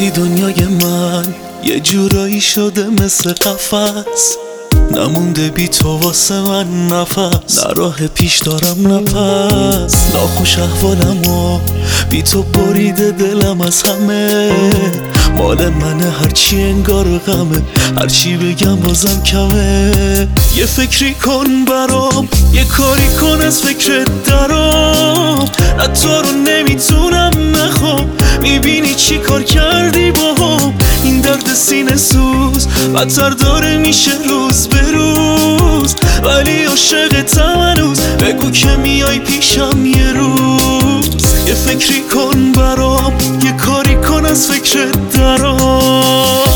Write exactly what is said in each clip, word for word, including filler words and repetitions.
ولی دنیای من یه جورایی شده مثل قفس، نمونده بی تو واسه من نفس، نه راه پیش دارم نه پس. ناخوش احوالم و بی تو بریده دلم از همه، مال منه هرچی انگار غمه، هرچی بگم بازم کمه. یه فکری کن برام، یه کاری کن از فکرت درام، نه تو رو نمیتونم نخوام. میبینی چی کار کردی باهم، این درد سینه سوز بدتر داره میشه روز به روز، ولی عاشقتم هنوز، بگو که میای پیشم یه روز. یه فکری کن برام، یه کاری کن از فکرت درام.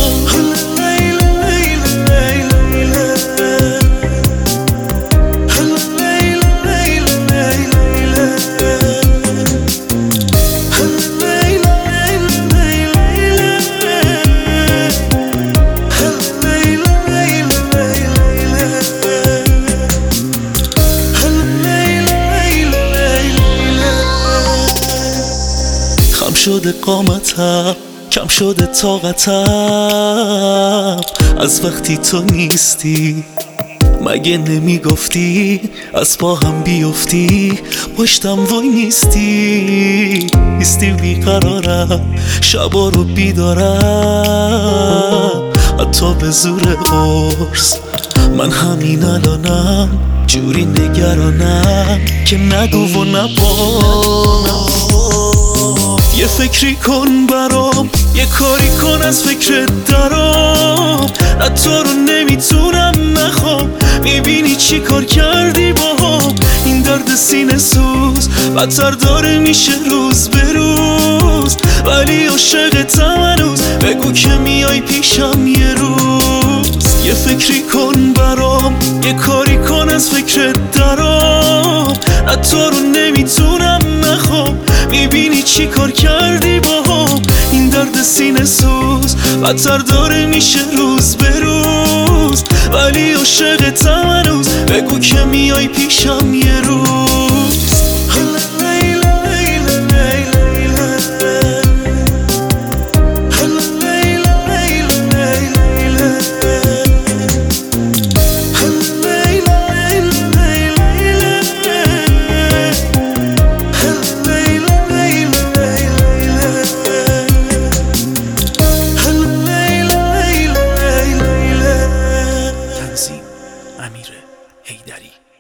خم شده قامتم، کم شده طاقتم، از وقتی تو نیستی. مگه نمیگفتی از پا هم بیفتی، پشتم وای نیستی. نیستی بیقرارم، شبا رو بیدارم، حتی به زور قرص. من همین الانم جوری نگرانم که نگو و نبانم. یه فکری کن برام، یه کاری کن از فکرت درام، نه تو رو نمیتونم نخوام. میبینی چی کار کردی باهم، این درد سینه سوز بدتر داره میشه روز به روز، ولی عاشقتم هنوز، بگو که میای پیشم یه روز. یه فکری کن برام، یه کاری کن از فکرت درام، نه تو رو نمیتونم نخوام. میبینی چی کار کردی باهم، این درد سینه سوز بدتر داره میشه روز به روز، ولی عاشقتم هنوز، بگو که میای پیشم یه روز. امیر حیدری.